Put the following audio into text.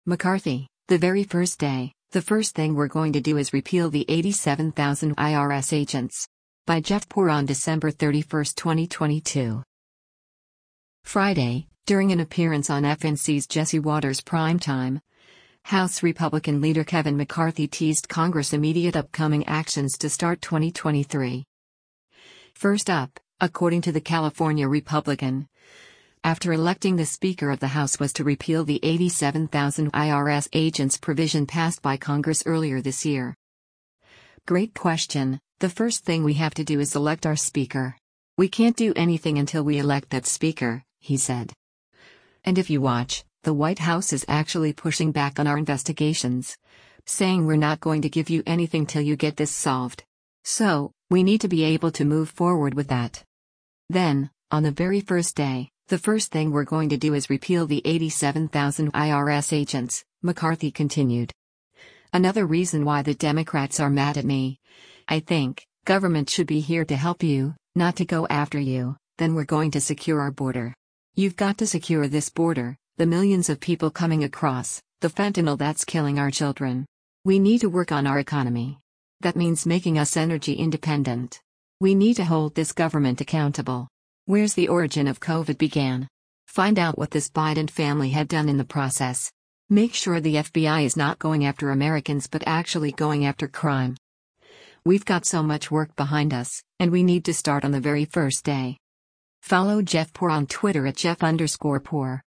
McCarthy, the very first day, the first thing we're going to do is repeal the 87,000 IRS agents. By Jeff Poor on December 31, 2022. Friday, during an appearance on FNC's Jesse Watters Primetime, House Republican leader Kevin McCarthy teased Congress' immediate upcoming actions to start 2023. First up, according to the California Republican, after electing the Speaker of the House was to repeal the 87,000 IRS agents provision passed by Congress earlier this year. Great question. The first thing we have to do is elect our Speaker. We can't do anything until we elect that Speaker, he said. And if you watch, the White House is actually pushing back on our investigations, saying we're not going to give you anything till you get this solved. So, we need to be able to move forward with that. Then, on the very first day, the first thing we're going to do is repeal the 87,000 IRS agents, McCarthy continued. Another reason why the Democrats are mad at me. I think, government should be here to help you, not to go after you. Then we're going to secure our border. You've got to secure this border, the millions of people coming across, the fentanyl that's killing our children. We need to work on our economy. That means making us energy independent. We need to hold this government accountable. Where's the origin of COVID began? Find out what this Biden family had done in the process. Make sure the FBI is not going after Americans but actually going after crime. We've got so much work behind us, and we need to start on the very first day. Follow Jeff Poor on Twitter at Jeff_Poor.